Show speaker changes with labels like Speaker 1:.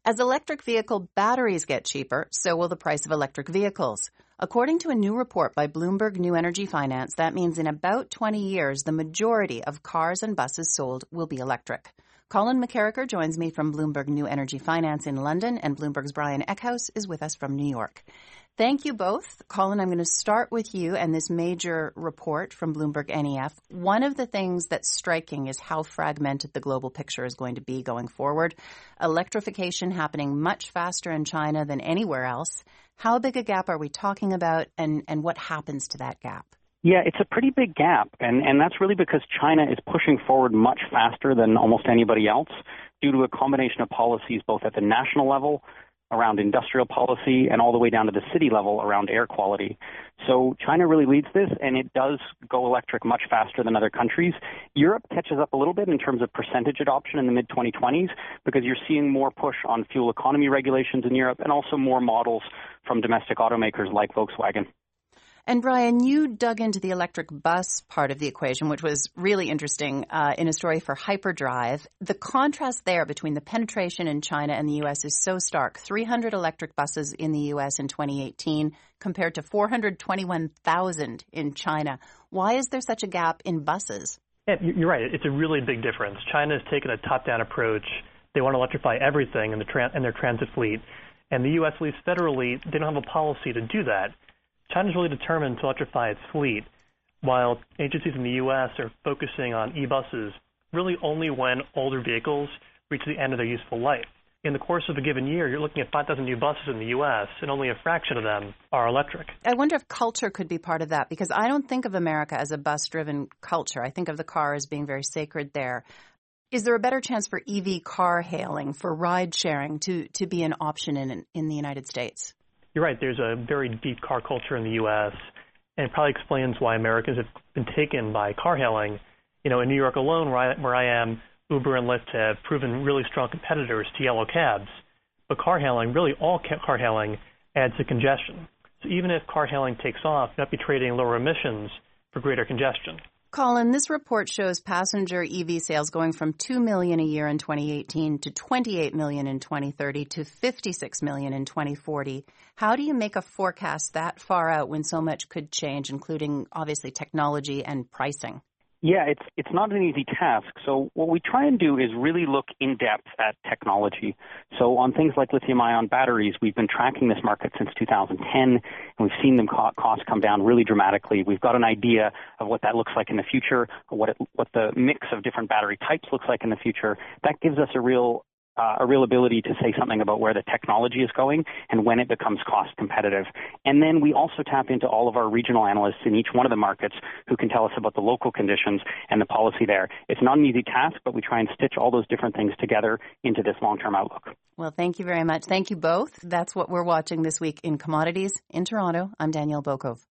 Speaker 1: As electric vehicle batteries get cheaper, so will the price of electric vehicles. According to a new report by Bloomberg New Energy Finance, that means in about 20 years, the majority of cars and buses sold will be electric. Colin McCarricker joins me from Bloomberg New Energy Finance in London, and Bloomberg's Brian Eckhouse is with us from New York. Thank you both. Colin, I'm going to start with you and this major report from Bloomberg NEF. One of the things that's striking is how fragmented the global picture is going to be going forward. Electrification happening much faster in China than anywhere else. How big a gap are we talking about, and what happens to that gap?
Speaker 2: Yeah, it's a pretty big gap, and that's really because China is pushing forward much faster than almost anybody else due to a combination of policies both at the national level, around industrial policy, and all the way down to the city level around air quality. So China really leads this, and it does go electric much faster than other countries. Europe catches up a little bit in terms of percentage adoption in the mid-2020s because you're seeing more push on fuel economy regulations in Europe and also more models from domestic automakers like Volkswagen.
Speaker 1: And Brian, you dug into the electric bus part of the equation, which was really interesting in a story for Hyperdrive. The contrast there between the penetration in China and the U.S. is so stark. 300 electric buses in the U.S. in 2018 compared to 421,000 in China. Why is there such a gap in buses?
Speaker 3: Yeah, you're right. It's a really big difference. China has taken a top-down approach. They want to electrify everything in their transit fleet. And the U.S., at least federally, they don't have a policy to do that. China's really determined to electrify its fleet, while agencies in the U.S. are focusing on e-buses really only when older vehicles reach the end of their useful life. In the course of a given year, you're looking at 5,000 new buses in the U.S., and only a fraction of them are electric.
Speaker 1: I wonder if culture could be part of that, because I don't think of America as a bus-driven culture. I think of the car as being very sacred there. Is there a better chance for EV car hailing, for ride sharing, to be an option in the United States?
Speaker 3: You're right. There's a very deep car culture in the U.S., and it probably explains why Americans have been taken by car hailing. You know, in New York alone, where I am, Uber and Lyft have proven really strong competitors to yellow cabs. But car hailing, really all car hailing, adds to congestion. So even if car hailing takes off, you might be trading lower emissions for greater congestion.
Speaker 1: Colin, this report shows passenger EV sales going from 2 million a year in 2018 to 28 million in 2030 to 56 million in 2040. How do you make a forecast that far out when so much could change, including obviously technology and pricing?
Speaker 2: Yeah, it's not an easy task. So what we try and do is really look in depth at technology. So on things like lithium-ion batteries, we've been tracking this market since 2010, and we've seen them costs come down really dramatically. We've got an idea of what that looks like in the future, what the mix of different battery types looks like in the future. That gives us a real ability to say something about where the technology is going and when it becomes cost competitive. And then we also tap into all of our regional analysts in each one of the markets who can tell us about the local conditions and the policy there. It's not an easy task, but we try and stitch all those different things together into this long-term outlook.
Speaker 1: Well, thank you very much. Thank you both. That's what we're watching this week in Commodities in Toronto. I'm Danielle Bokov.